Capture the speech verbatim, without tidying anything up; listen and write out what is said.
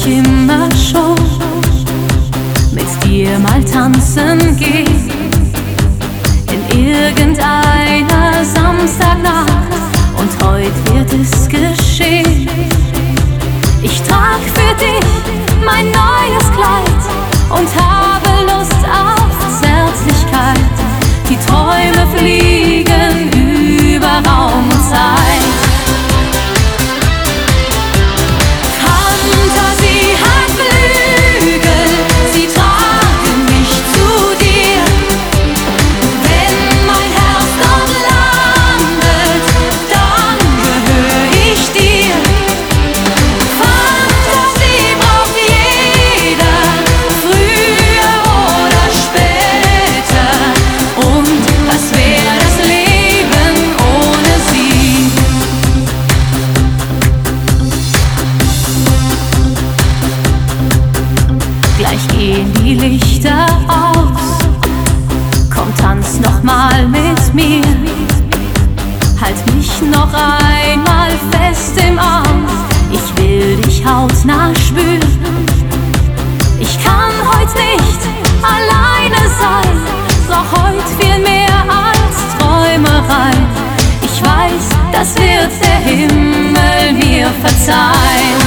ich immer schon mit dir mal tanzen gehen. In irgendeiner Samstagnacht, und heute wird es geschehen. Ich trag für dich mein neues Kleid und habe Lust auf Zärtlichkeit. Die Träume fliegen über Raum und Zeit. Fantasie hat Flügel, sie tragen mich zu dir. Wenn mein Herz dort landet, dann gehöre ich dir. Fantasie braucht jeder, früher oder später. Und was wäre das Leben ohne sie? Gleich gehen die Lichter aus. Komm, tanz noch mal mit mir. Halt mich noch einmal fest im Arm. Ich will dich hautnah spüren. Ich kann heute nicht alleine sein. Brauch heute viel mehr als Träumerei. Ich weiß, das wird der Himmel mir verzeihen.